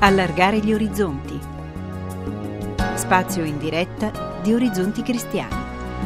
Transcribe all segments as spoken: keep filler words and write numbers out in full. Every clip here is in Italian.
Allargare gli orizzonti. Spazio in diretta di Orizzonti Cristiani.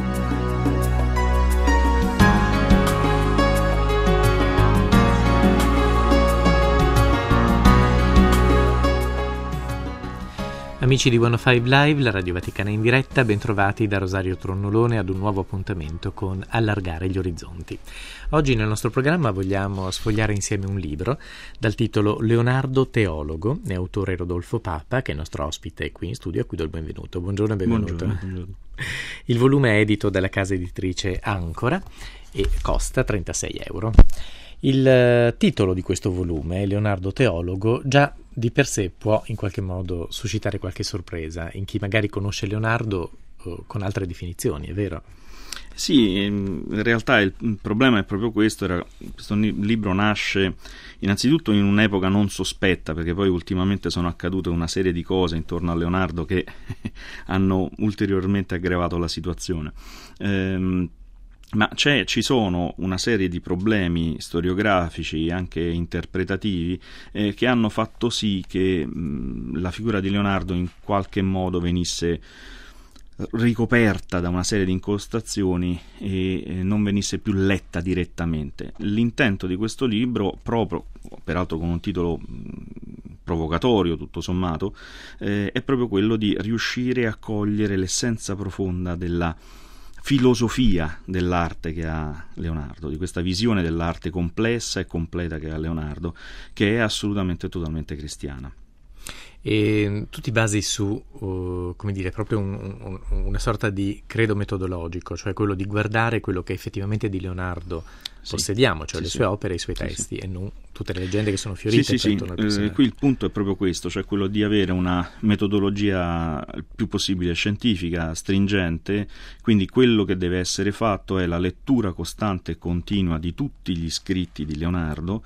Amici di centocinque Live, la Radio Vaticana in diretta, bentrovati da Rosario Tronnolone ad un nuovo appuntamento con Allargare gli orizzonti. Oggi nel nostro programma vogliamo sfogliare insieme un libro dal titolo Leonardo Teologo, è autore Rodolfo Papa, che è il nostro ospite qui in studio, a cui do il benvenuto. Buongiorno e benvenuto. Buongiorno, buongiorno. Il volume è edito dalla casa editrice Ancora e costa trentasei euro. Il titolo di questo volume, Leonardo Teologo, già di per sé può in qualche modo suscitare qualche sorpresa in chi magari conosce Leonardo eh, con altre definizioni, è vero? Sì, in realtà il problema è proprio questo. Era, questo libro nasce innanzitutto in un'epoca non sospetta, perché poi ultimamente sono accadute una serie di cose intorno a Leonardo che hanno ulteriormente aggravato la situazione. Ehm, Ma c'è, ci sono una serie di problemi storiografici e anche interpretativi eh, che hanno fatto sì che mh, la figura di Leonardo in qualche modo venisse ricoperta da una serie di incrostazioni e eh, non venisse più letta direttamente. L'intento di questo libro, proprio, peraltro con un titolo mh, provocatorio tutto sommato, eh, è proprio quello di riuscire a cogliere l'essenza profonda della filosofia dell'arte che ha Leonardo, di questa visione dell'arte complessa e completa che ha Leonardo, che è assolutamente totalmente cristiana. E tu ti basi su, uh, come dire, proprio un, un, una sorta di credo metodologico, cioè quello di guardare quello che effettivamente di Leonardo sì, possediamo, cioè sì, le sue sì. opere e i suoi testi, sì, sì. e non tutte le leggende che sono fiorite. Sì, sì, sì. Eh, qui il punto è proprio questo, cioè quello di avere una metodologia il più possibile scientifica, stringente, quindi quello che deve essere fatto è la lettura costante e continua di tutti gli scritti di Leonardo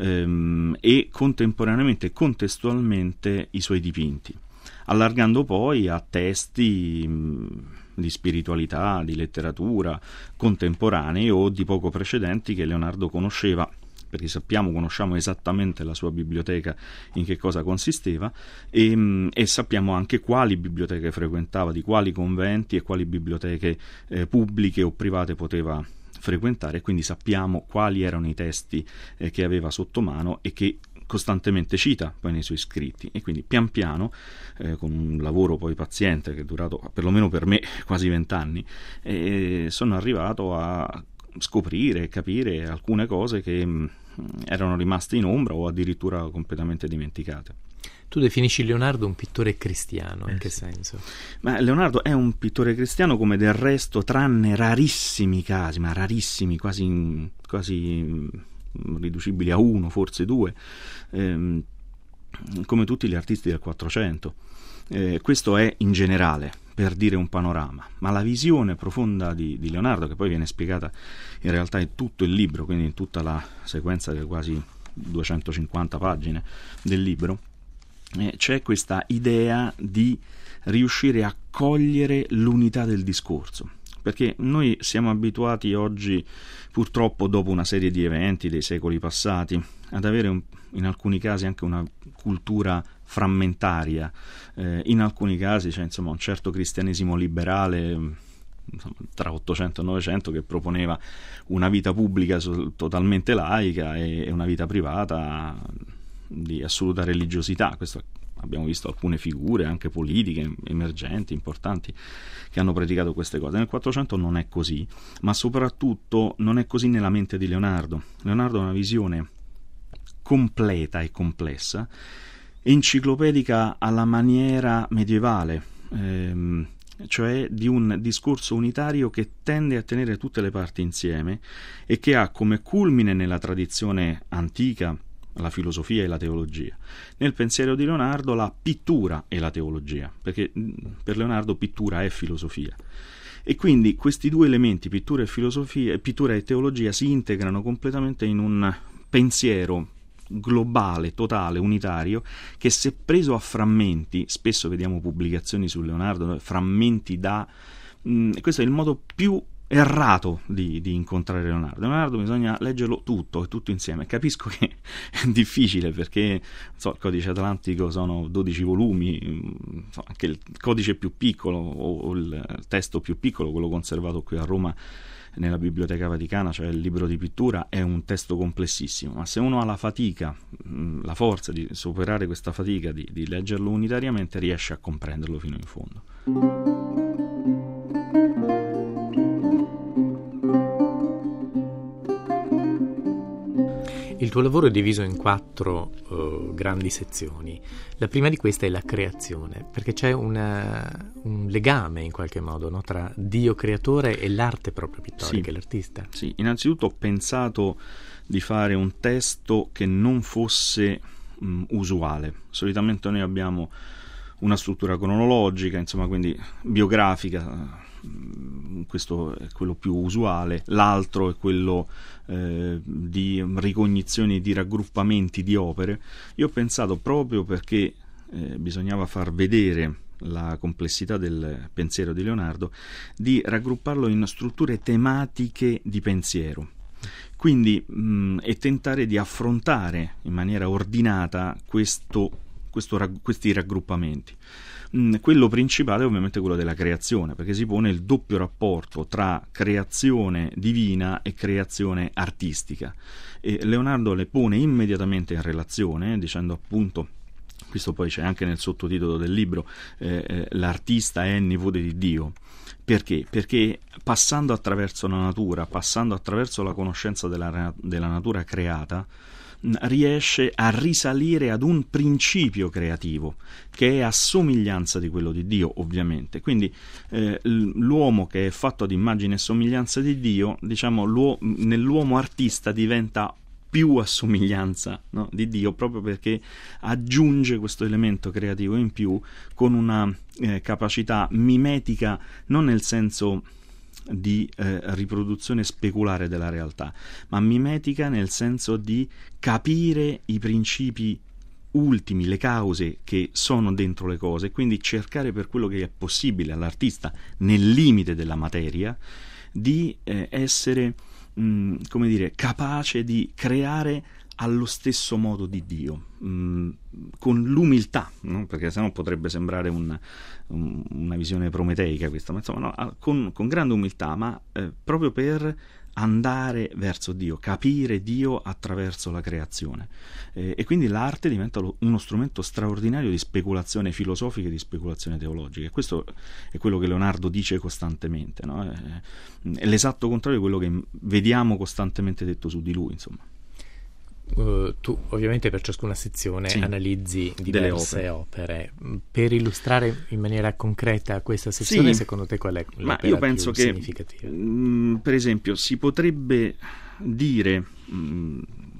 ehm, e contemporaneamente e contestualmente i suoi dipinti, allargando poi a testi mh, di spiritualità, di letteratura contemporanei o di poco precedenti che Leonardo conosceva, perché sappiamo, conosciamo esattamente la sua biblioteca, in che cosa consisteva, e, mh, e sappiamo anche quali biblioteche frequentava, di quali conventi e quali biblioteche eh, pubbliche o private poteva frequentare, quindi sappiamo quali erano i testi eh, che aveva sotto mano e che costantemente cita poi nei suoi scritti, e quindi pian piano eh, con un lavoro poi paziente che è durato perlomeno per me quasi vent'anni eh, sono arrivato a scoprire e capire alcune cose che mh, erano rimaste in ombra o addirittura completamente dimenticate. Tu definisci Leonardo un pittore cristiano, in eh che sì. senso? Ma Leonardo è un pittore cristiano, come del resto, tranne rarissimi casi, ma rarissimi, quasi quasi riducibili a uno, forse due, ehm, come tutti gli artisti del Quattrocento. Eh, questo è in generale, per dire un panorama, ma la visione profonda di, di Leonardo, che poi viene spiegata in realtà in tutto il libro, quindi in tutta la sequenza delle quasi duecentocinquanta pagine del libro, eh, c'è questa idea di riuscire a cogliere l'unità del discorso. Perché noi siamo abituati oggi, purtroppo dopo una serie di eventi dei secoli passati, ad avere un, in alcuni casi anche una cultura frammentaria, eh, in alcuni casi c'è insomma un certo cristianesimo liberale insomma, tra ottocento e novecento che proponeva una vita pubblica so, totalmente laica e, e una vita privata di assoluta religiosità. Questo abbiamo visto alcune figure anche politiche emergenti, importanti, che hanno predicato queste cose. Nel Quattrocento non è così, ma soprattutto non è così nella mente di Leonardo. Leonardo ha una visione completa e complessa, enciclopedica alla maniera medievale, ehm, cioè di un discorso unitario che tende a tenere tutte le parti insieme e che ha come culmine nella tradizione antica la filosofia e la teologia. Nel pensiero di Leonardo la pittura e la teologia, perché per Leonardo pittura è filosofia. E quindi questi due elementi, pittura e filosofia, pittura e teologia, si integrano completamente in un pensiero globale, totale, unitario, che se preso a frammenti, spesso vediamo pubblicazioni su Leonardo, frammenti da... Mh, questo è il modo più errato di, di incontrare Leonardo. Leonardo bisogna leggerlo tutto e tutto insieme. Capisco che è difficile perché so, il Codice Atlantico sono dodici volumi, so, anche il codice più piccolo o il testo più piccolo, quello conservato qui a Roma nella Biblioteca Vaticana, cioè il libro di pittura, è un testo complessissimo, ma se uno ha la fatica, la forza di superare questa fatica di, di leggerlo unitariamente, riesce a comprenderlo fino in fondo. Il tuo lavoro è diviso in quattro uh, grandi sezioni. La prima di queste è la creazione, perché c'è una, un legame in qualche modo, no? Tra Dio creatore e l'arte proprio pittorica, sì, l'artista. Sì, innanzitutto ho pensato di fare un testo che non fosse mh, usuale. Solitamente noi abbiamo una struttura cronologica, insomma, quindi biografica. Questo è quello più usuale, l'altro è quello eh, di ricognizioni, di raggruppamenti di opere. Io ho pensato, proprio perché eh, bisognava far vedere la complessità del pensiero di Leonardo, di raggrupparlo in strutture tematiche di pensiero, quindi mh, e tentare di affrontare in maniera ordinata questo, questo, questi raggruppamenti. Quello principale è ovviamente quello della creazione, perché si pone il doppio rapporto tra creazione divina e creazione artistica, e Leonardo le pone immediatamente in relazione, dicendo appunto, questo poi c'è anche nel sottotitolo del libro, eh, eh, l'artista è nipote di Dio. Perché? Perché passando attraverso la natura, passando attraverso la conoscenza della, della natura creata, riesce a risalire ad un principio creativo che è a somiglianza di quello di Dio, ovviamente. Quindi eh, l'uomo che è fatto ad immagine e somiglianza di Dio, diciamo, l'uo- nell'uomo artista diventa più a somiglianza, no, di Dio, proprio perché aggiunge questo elemento creativo in più con una eh, capacità mimetica, non nel senso di eh, riproduzione speculare della realtà, ma mimetica nel senso di capire i principi ultimi, le cause che sono dentro le cose, e quindi cercare, per quello che è possibile all'artista nel limite della materia, di eh, essere mh, come dire, capace di creare allo stesso modo di Dio, mh, con l'umiltà, no? Perché sennò potrebbe sembrare un, un, una visione prometeica questa, ma insomma no, con, con grande umiltà, ma eh, proprio per andare verso Dio, capire Dio attraverso la creazione, eh, e quindi l'arte diventa lo, uno strumento straordinario di speculazione filosofica e di speculazione teologica, e questo è quello che Leonardo dice costantemente, no? È, è l'esatto contrario di quello che vediamo costantemente detto su di lui, insomma. Uh, tu ovviamente per ciascuna sezione sì, analizzi diverse opere. opere. Per illustrare in maniera concreta questa sezione, sì, secondo te qual è l'opera ma io penso più che, significativa? Mh, per esempio, si potrebbe dire mh,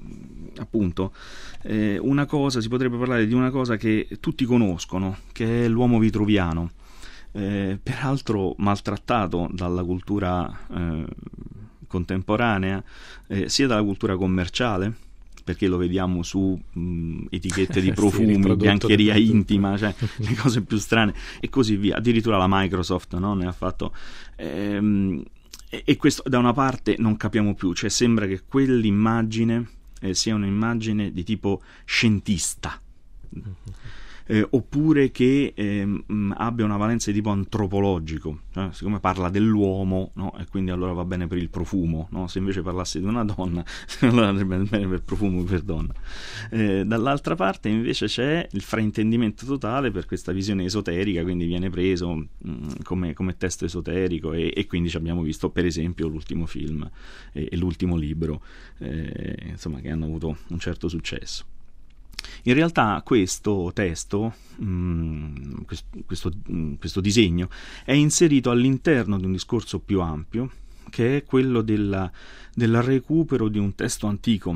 appunto eh, una cosa, si potrebbe parlare di una cosa che tutti conoscono, che è l'uomo vitruviano, eh, peraltro maltrattato dalla cultura eh, contemporanea, eh, sia dalla cultura commerciale, perché lo vediamo su mh, etichette di profumi, sì, biancheria intima, cioè le cose più strane e così via. Addirittura la Microsoft, no, ne ha fatto ehm, e, e questo da una parte non capiamo più, cioè sembra che quell'immagine eh, sia un'immagine di tipo scientista, mm-hmm. Eh, oppure che eh, mh, abbia una valenza di tipo antropologico, eh? Siccome parla dell'uomo, no? E quindi allora va bene per il profumo, no? Se invece parlasse di una donna allora andrebbe bene per profumo per donna. Eh, dall'altra parte invece c'è il fraintendimento totale per questa visione esoterica, quindi viene preso mh, come, come testo esoterico, e, e quindi ci abbiamo visto per esempio l'ultimo film e, e l'ultimo libro, eh, insomma, che hanno avuto un certo successo. In realtà questo testo, mh, questo, mh, questo disegno, è inserito all'interno di un discorso più ampio, che è quello della, del recupero di un testo antico,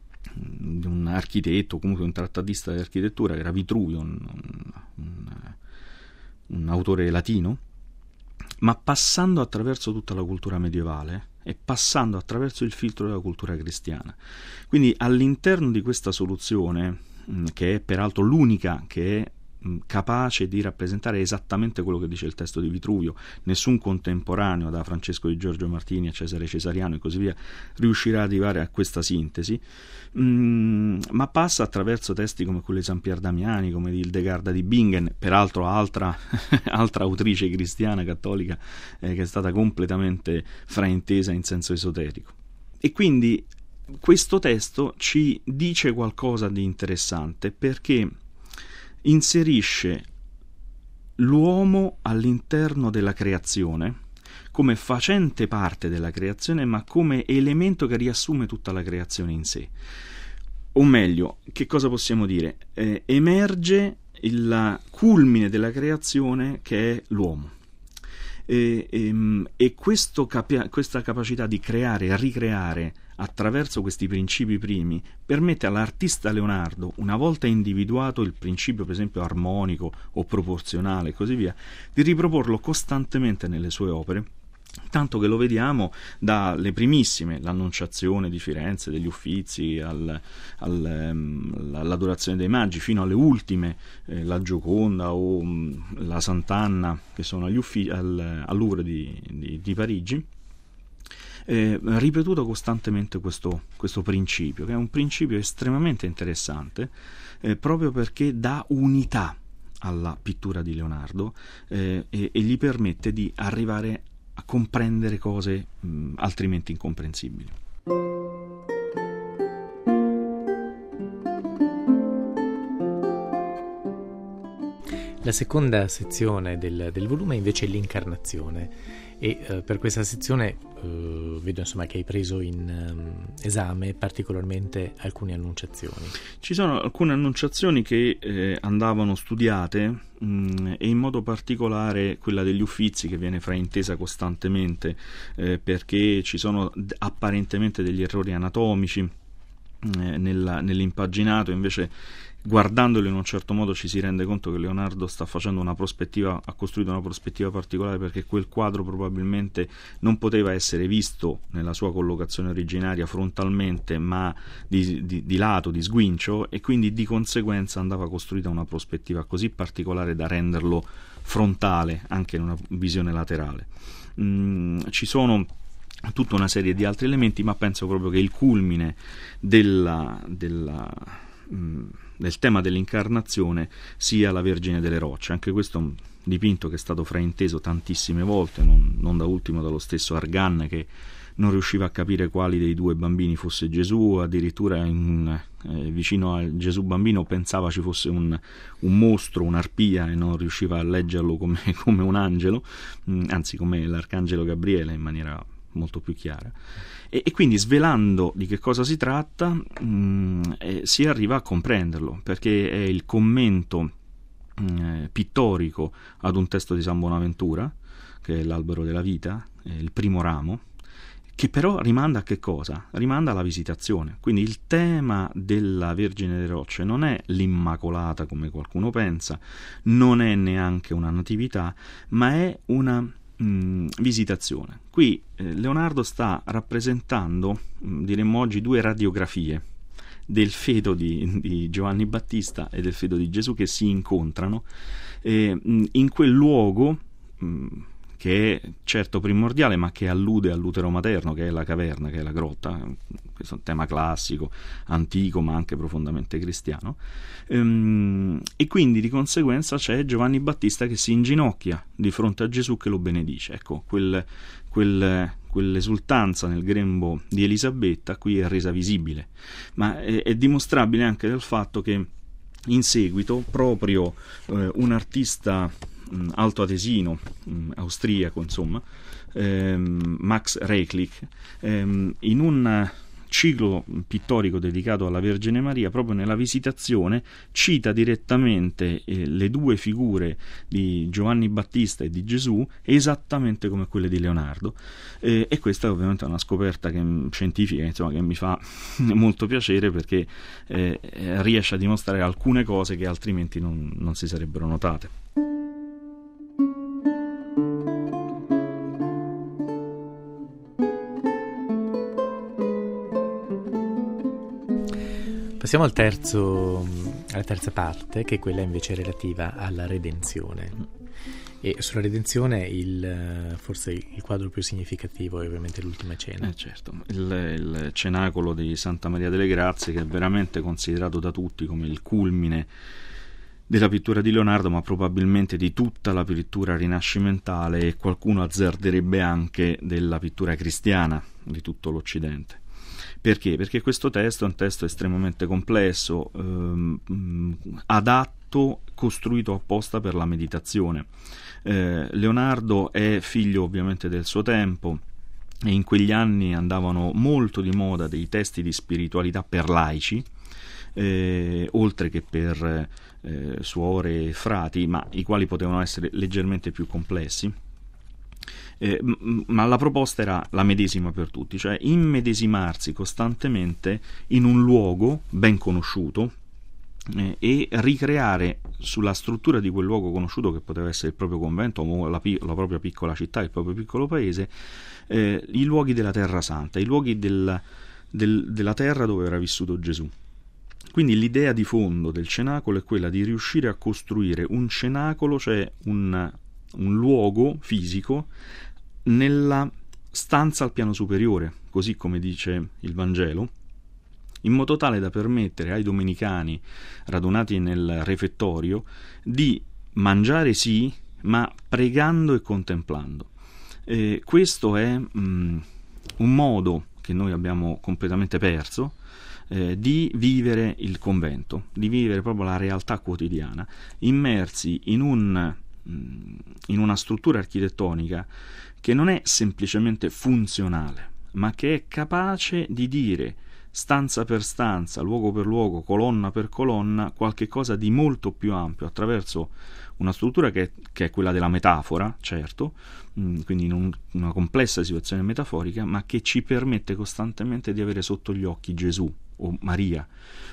di un architetto, comunque un trattatista di architettura, che era Vitruvio, un, un, un autore latino, ma passando attraverso tutta la cultura medievale e passando attraverso il filtro della cultura cristiana. Quindi all'interno di questa soluzione, che è peraltro l'unica che è mh, capace di rappresentare esattamente quello che dice il testo di Vitruvio. Nessun contemporaneo, da Francesco di Giorgio Martini a Cesare Cesariano e così via, riuscirà ad arrivare a questa sintesi, mh, ma passa attraverso testi come quelli di San Pier Damiani, come di Hildegarda di Bingen, peraltro altra, altra autrice cristiana cattolica eh, che è stata completamente fraintesa in senso esoterico. E quindi questo testo ci dice qualcosa di interessante, perché inserisce l'uomo all'interno della creazione come facente parte della creazione, ma come elemento che riassume tutta la creazione in sé. O meglio, che cosa possiamo dire? Eh, emerge il culmine della creazione, che è l'uomo. E, e, e questo capi- questa capacità di creare e ricreare attraverso questi principi primi permette all'artista Leonardo, una volta individuato il principio per esempio armonico o proporzionale e così via, di riproporlo costantemente nelle sue opere, tanto che lo vediamo dalle primissime, l'Annunciazione di Firenze, degli Uffizi, al, al, um, all'Adorazione dei Magi, fino alle ultime, eh, la Gioconda o um, la Sant'Anna, che sono agli uffici, al, al Louvre di, di, di Parigi. Eh, ripetuto costantemente questo, questo principio, che è un principio estremamente interessante, eh, proprio perché dà unità alla pittura di Leonardo eh, e, e gli permette di arrivare a comprendere cose mh, altrimenti incomprensibili. La seconda sezione del, del volume è invece l'incarnazione, e eh, per questa sezione eh, vedo insomma che hai preso in um, esame particolarmente alcune annunciazioni. Ci sono alcune annunciazioni che eh, andavano studiate, mh, e in modo particolare quella degli Uffizi, che viene fraintesa costantemente eh, perché ci sono d- apparentemente degli errori anatomici eh, nella, nell'impaginato. Invece, guardandolo in un certo modo, ci si rende conto che Leonardo sta facendo una prospettiva, ha costruito una prospettiva particolare, perché quel quadro probabilmente non poteva essere visto nella sua collocazione originaria frontalmente, ma di, di, di lato, di sguincio, e quindi di conseguenza andava costruita una prospettiva così particolare da renderlo frontale anche in una visione laterale. Mm, ci sono tutta una serie di altri elementi, ma penso proprio che il culmine della, della mh, del tema dell'incarnazione sia la Vergine delle Rocce. Anche questo è un dipinto che è stato frainteso tantissime volte, non, non da ultimo dallo stesso Argan, che non riusciva a capire quali dei due bambini fosse Gesù, addirittura in, eh, vicino al Gesù bambino pensava ci fosse un, un mostro, un'arpia, e non riusciva a leggerlo come, come un angelo, mh, anzi come l'arcangelo Gabriele, in maniera molto più chiara. E, e quindi, svelando di che cosa si tratta, mh, eh, si arriva a comprenderlo, perché è il commento mh, pittorico ad un testo di San Bonaventura, che è l'Albero della Vita, è il primo ramo, che però rimanda a che cosa? Rimanda alla Visitazione. Quindi il tema della Vergine delle Rocce non è l'Immacolata, come qualcuno pensa, non è neanche una natività, ma è una mh, visitazione. Qui eh, Leonardo sta rappresentando, mh, diremmo oggi, due radiografie del feto di, di Giovanni Battista e del feto di Gesù, che si incontrano eh, mh, in quel luogo mh, che è certo primordiale, ma che allude all'utero materno, che è la caverna, che è la grotta. Questo è un tema classico, antico, ma anche profondamente cristiano. Ehm, e quindi di conseguenza c'è Giovanni Battista che si inginocchia di fronte a Gesù, che lo benedice. Ecco, quel, quel, quell'esultanza nel grembo di Elisabetta qui è resa visibile, ma è, è dimostrabile anche dal fatto che in seguito proprio eh, un artista altoatesino, austriaco, insomma, ehm, Max Reichlich, ehm, in un ciclo pittorico dedicato alla Vergine Maria, proprio nella Visitazione, cita direttamente eh, le due figure di Giovanni Battista e di Gesù esattamente come quelle di Leonardo, eh, e questa è ovviamente una scoperta che, scientifica, insomma, che mi fa molto piacere, perché eh, riesce a dimostrare alcune cose che altrimenti non, non si sarebbero notate. Passiamo al terzo alla terza parte, che è quella invece relativa alla redenzione. E sulla redenzione il, forse il quadro più significativo è ovviamente l'Ultima Cena. Eh certo, il, il cenacolo di Santa Maria delle Grazie, che è veramente considerato da tutti come il culmine della pittura di Leonardo, ma probabilmente di tutta la pittura rinascimentale, e qualcuno azzarderebbe anche della pittura cristiana di tutto l'Occidente. Perché? Perché questo testo è un testo estremamente complesso, ehm, adatto, costruito apposta per la meditazione. Eh, Leonardo è figlio ovviamente del suo tempo, e in quegli anni andavano molto di moda dei testi di spiritualità per laici, eh, oltre che per eh, suore e frati, ma i quali potevano essere leggermente più complessi. Eh, ma la proposta era la medesima per tutti, cioè immedesimarsi costantemente in un luogo ben conosciuto eh, e ricreare sulla struttura di quel luogo conosciuto, che poteva essere il proprio convento o la, la propria piccola città, il proprio piccolo paese, eh, i luoghi della Terra Santa, i luoghi del, del, della terra dove era vissuto Gesù. Quindi l'idea di fondo del cenacolo è quella di riuscire a costruire un cenacolo, cioè un, un luogo fisico nella stanza al piano superiore, così come dice il Vangelo, in modo tale da permettere ai domenicani radunati nel refettorio di mangiare sì, ma pregando e contemplando. E questo è um, un modo che noi abbiamo completamente perso eh, di vivere il convento, di vivere proprio la realtà quotidiana, immersi in un in una struttura architettonica che non è semplicemente funzionale, ma che è capace di dire stanza per stanza, luogo per luogo, colonna per colonna, qualche cosa di molto più ampio, attraverso una struttura che, che è quella della metafora, certo, quindi in un, una complessa situazione metaforica, ma che ci permette costantemente di avere sotto gli occhi Gesù o Maria.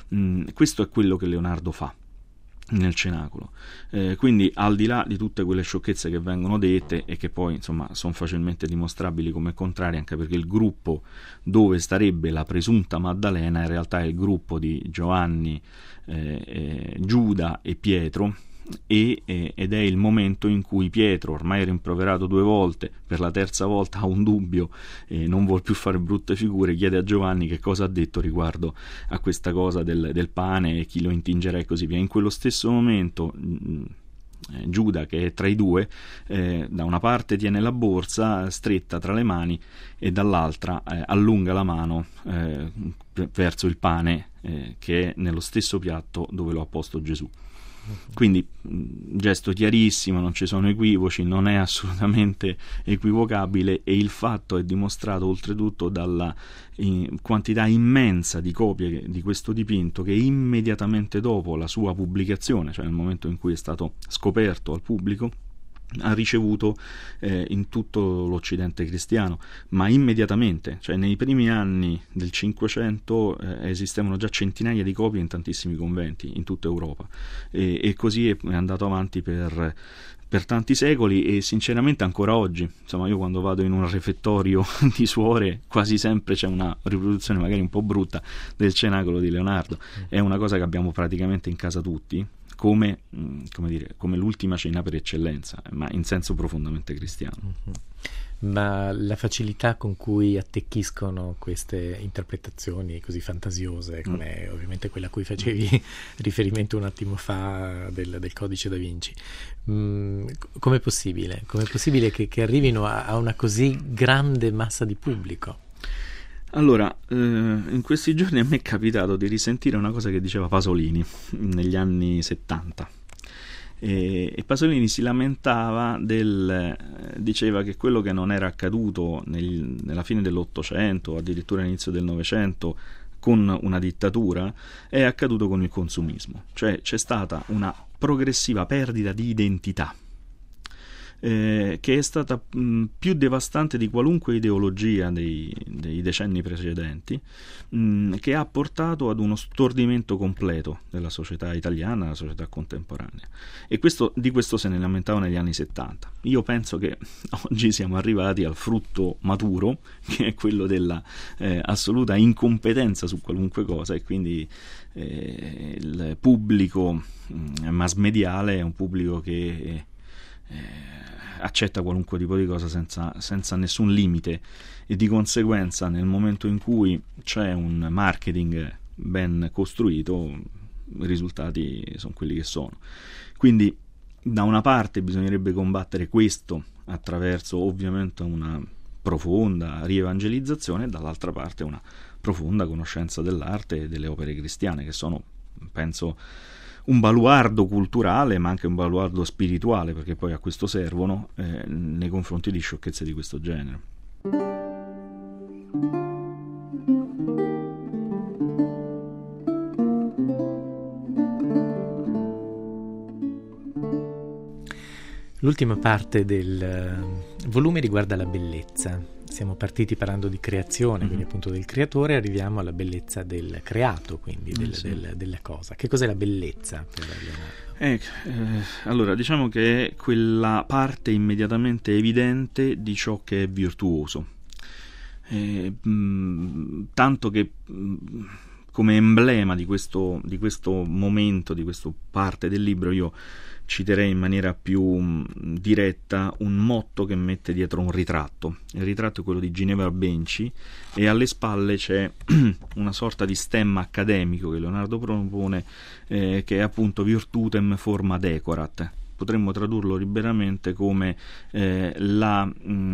Questo è quello che Leonardo fa nel cenacolo, eh, quindi al di là di tutte quelle sciocchezze che vengono dette e che poi insomma sono facilmente dimostrabili come contrarie, anche perché il gruppo dove starebbe la presunta Maddalena in realtà è il gruppo di Giovanni, eh, eh, Giuda e Pietro, e, eh, ed è il momento in cui Pietro, ormai rimproverato due volte, per la terza volta ha un dubbio e non vuol più fare brutte figure, chiede a Giovanni che cosa ha detto riguardo a questa cosa del, del pane e chi lo intingerà e così via. In quello stesso momento mh, eh, Giuda, che è tra i due, eh, da una parte tiene la borsa stretta tra le mani e dall'altra eh, allunga la mano eh, verso il pane eh, che è nello stesso piatto dove lo ha posto Gesù. Quindi un gesto chiarissimo, non ci sono equivoci, non è assolutamente equivocabile, e il fatto è dimostrato oltretutto dalla in, quantità immensa di copie di questo dipinto che immediatamente dopo la sua pubblicazione, cioè nel momento in cui è stato scoperto al pubblico, ha ricevuto eh, in tutto l'Occidente cristiano, ma immediatamente, cioè nei primi anni del Cinquecento eh, esistevano già centinaia di copie in tantissimi conventi in tutta Europa, e, e così è andato avanti per, per tanti secoli, e sinceramente ancora oggi, insomma, io quando vado in un refettorio di suore quasi sempre c'è una riproduzione magari un po' brutta del cenacolo di Leonardo. È una cosa che abbiamo praticamente in casa tutti, come, come dire, come l'ultima cena per eccellenza, ma in senso profondamente cristiano. Mm-hmm. Ma la facilità con cui attecchiscono queste interpretazioni così fantasiose, come mm. ovviamente quella a cui facevi riferimento un attimo fa del, del Codice da Vinci, mm, com'è possibile? Com'è possibile che, che arrivino a, a una così grande massa di pubblico? Allora, eh, in questi giorni a me è capitato di risentire una cosa che diceva Pasolini negli anni settanta, e, e Pasolini si lamentava del, eh, diceva che quello che non era accaduto nel, nella fine dell'Ottocento, addirittura all'inizio del Novecento, con una dittatura, è accaduto con il consumismo, cioè c'è stata una progressiva perdita di identità. eh, che è stata mh, più devastante di qualunque ideologia dei, dei decenni precedenti, mh, che ha portato ad uno stordimento completo della società italiana, della società contemporanea. E questo, di questo se ne lamentava negli anni settanta. Io penso che oggi siamo arrivati al frutto maturo, che è quello della eh, assoluta incompetenza su qualunque cosa, e quindi eh, il pubblico mh, mass mediale è un pubblico che eh, accetta qualunque tipo di cosa senza, senza nessun limite, e di conseguenza nel momento in cui c'è un marketing ben costruito i risultati sono quelli che sono. Quindi da una parte bisognerebbe combattere questo attraverso ovviamente una profonda rievangelizzazione, e dall'altra parte una profonda conoscenza dell'arte e delle opere cristiane, che sono, penso, un baluardo culturale ma anche un baluardo spirituale, perché poi a questo servono eh, nei confronti di sciocchezze di questo genere. L'ultima parte del volume riguarda la bellezza. Siamo partiti parlando di creazione, mm-hmm. quindi appunto del creatore, arriviamo alla bellezza del creato, quindi del, sì. del, della cosa. Che cos'è la bellezza per eh, eh, allora, diciamo che è quella parte immediatamente evidente di ciò che è virtuoso. Eh, mh, tanto che mh, come emblema di questo, di questo momento, di questa parte del libro, io citerei in maniera più mh, diretta un motto che mette dietro un ritratto. Il ritratto è quello di Ginevra Benci, e alle spalle c'è una sorta di stemma accademico che Leonardo propone, eh, che è appunto Virtutem forma decorat. Potremmo tradurlo liberamente come eh, la mh,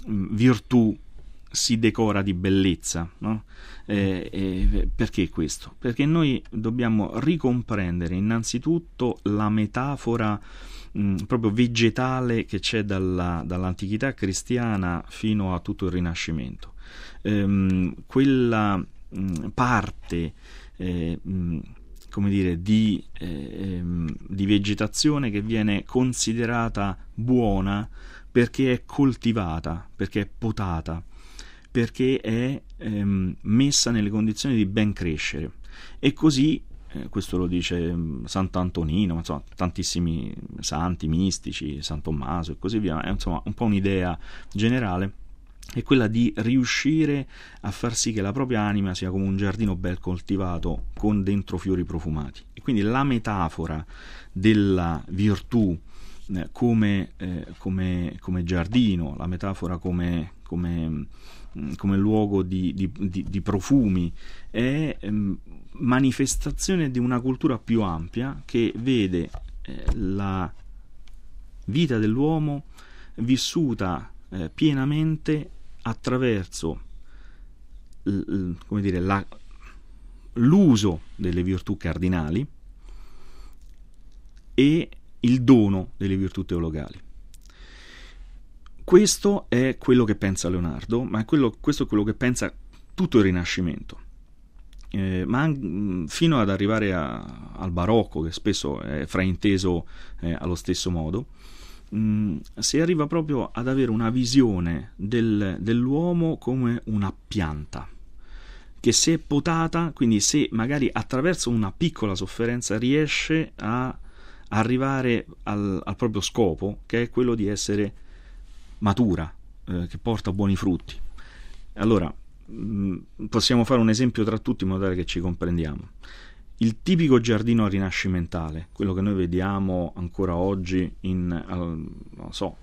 virtù si decora di bellezza, no? Eh, eh, perché questo? Perché noi dobbiamo ricomprendere innanzitutto la metafora mh, proprio vegetale che c'è dalla, dall'antichità cristiana fino a tutto il Rinascimento. Ehm, quella mh, parte eh, mh, come dire di, eh, di vegetazione che viene considerata buona perché è coltivata, perché è potata, perché è ehm, messa nelle condizioni di ben crescere. E così, eh, questo lo dice Sant'Antonino, insomma, tantissimi santi mistici, San Tommaso e così via, è insomma un po' un'idea generale, è quella di riuscire a far sì che la propria anima sia come un giardino ben coltivato con dentro fiori profumati. E quindi la metafora della virtù eh, come, eh, come, come giardino, la metafora come, come come luogo di, di, di, di profumi, è ehm, manifestazione di una cultura più ampia che vede eh, la vita dell'uomo vissuta eh, pienamente attraverso l, come dire, la, l'uso delle virtù cardinali e il dono delle virtù teologali. Questo è quello che pensa Leonardo, ma è quello, questo è quello che pensa tutto il Rinascimento, eh, ma mh, fino ad arrivare a, al Barocco, che spesso è frainteso eh, allo stesso modo, mh, si arriva proprio ad avere una visione del, dell'uomo come una pianta, che se potata, quindi se magari attraverso una piccola sofferenza riesce a arrivare al, al proprio scopo, che è quello di essere matura, eh, che porta buoni frutti. Allora, mh, possiamo fare un esempio tra tutti in modo tale che ci comprendiamo. Il tipico giardino rinascimentale, quello che noi vediamo ancora oggi in, al, non so,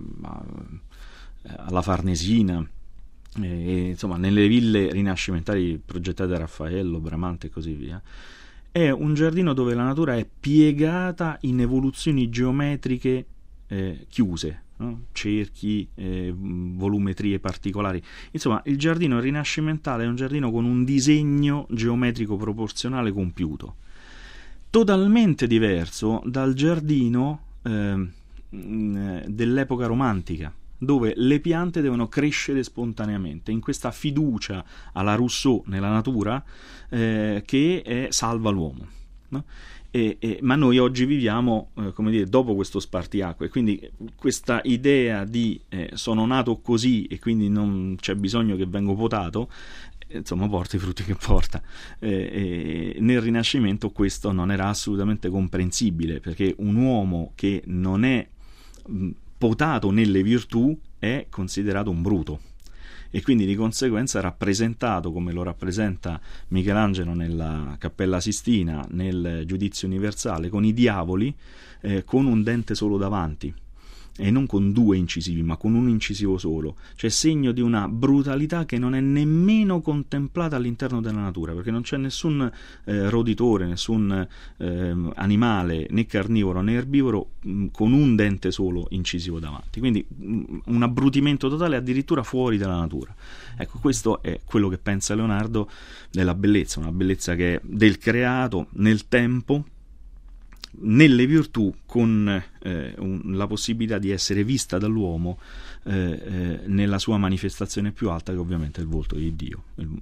alla Farnesina, e, insomma, nelle ville rinascimentali progettate da Raffaello, Bramante e così via, è un giardino dove la natura è piegata in evoluzioni geometriche eh, chiuse, no? Cerchi, eh, volumetrie particolari. Insomma, il giardino rinascimentale è un giardino con un disegno geometrico proporzionale compiuto, totalmente diverso dal giardino eh, dell'epoca romantica, dove le piante devono crescere spontaneamente, in questa fiducia alla Rousseau nella natura eh, che è, salva l'uomo, no? E, e, ma noi oggi viviamo, eh, come dire, dopo questo spartiacque, quindi questa idea di eh, sono nato così e quindi non c'è bisogno che vengo potato, eh, insomma porta i frutti che porta. Eh, eh, nel Rinascimento questo non era assolutamente comprensibile, perché un uomo che non è mh, potato nelle virtù è considerato un bruto, e quindi di conseguenza rappresentato come lo rappresenta Michelangelo nella Cappella Sistina, nel Giudizio Universale, con i diavoli eh, con un dente solo davanti, e non con due incisivi ma con un incisivo solo, cioè segno di una brutalità che non è nemmeno contemplata all'interno della natura, perché non c'è nessun eh, roditore, nessun eh, animale né carnivoro né erbivoro mh, con un dente solo incisivo davanti, quindi mh, un abbrutimento totale addirittura fuori dalla natura. Ecco, questo è quello che pensa Leonardo della bellezza, una bellezza che è del creato nel tempo, nelle virtù, con eh, un, la possibilità di essere vista dall'uomo eh, eh, nella sua manifestazione più alta, che ovviamente è il volto di Dio.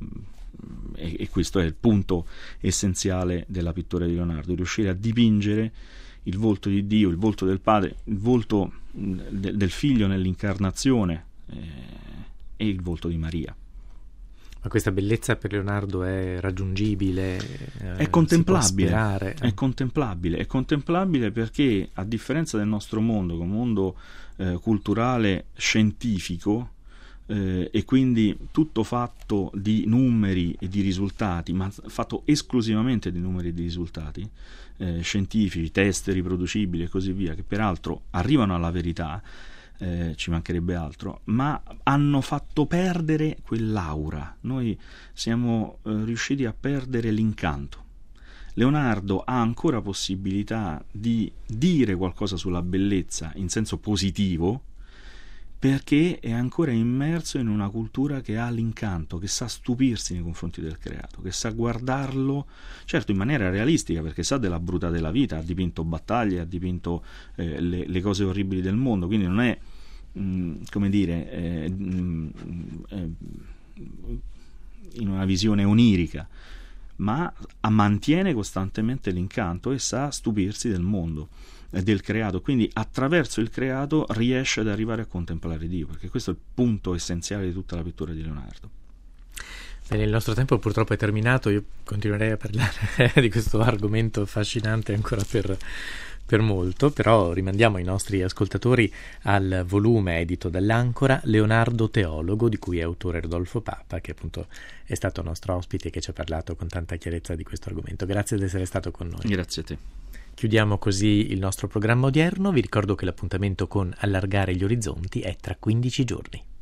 E, e questo è il punto essenziale della pittura di Leonardo: riuscire a dipingere il volto di Dio, il volto del Padre, il volto de, del Figlio nell'incarnazione eh, e il volto di Maria. Ma questa bellezza per Leonardo è raggiungibile? Eh, è contemplabile, si può aspirare? è contemplabile, è contemplabile perché, a differenza del nostro mondo, che è un mondo eh, culturale scientifico, eh, e quindi tutto fatto di numeri e di risultati, ma fatto esclusivamente di numeri e di risultati eh, scientifici, test riproducibili e così via, che peraltro arrivano alla verità, Eh, ci mancherebbe altro, ma hanno fatto perdere quell'aura. Noi siamo eh, riusciti a perdere l'incanto. Leonardo ha ancora possibilità di dire qualcosa sulla bellezza in senso positivo, perché è ancora immerso in una cultura che ha l'incanto, che sa stupirsi nei confronti del creato, che sa guardarlo, certo in maniera realistica, perché sa della brutà della vita, ha dipinto battaglie, ha dipinto eh, le, le cose orribili del mondo, quindi non è mh, come dire eh, mh, eh, in una visione onirica, ma mantiene costantemente l'incanto e sa stupirsi del mondo, del creato, quindi attraverso il creato riesce ad arrivare a contemplare Dio, perché questo è il punto essenziale di tutta la pittura di Leonardo. Bene, il nostro tempo purtroppo è terminato, io continuerei a parlare di questo argomento affascinante ancora per, per molto, però rimandiamo i nostri ascoltatori al volume edito dall'Ancora Leonardo Teologo, di cui è autore Rodolfo Papa, che appunto è stato nostro ospite e che ci ha parlato con tanta chiarezza di questo argomento. Grazie di essere stato con noi. Grazie a te. Chiudiamo così il nostro programma odierno. Vi ricordo che l'appuntamento con Allargare gli orizzonti è tra quindici giorni.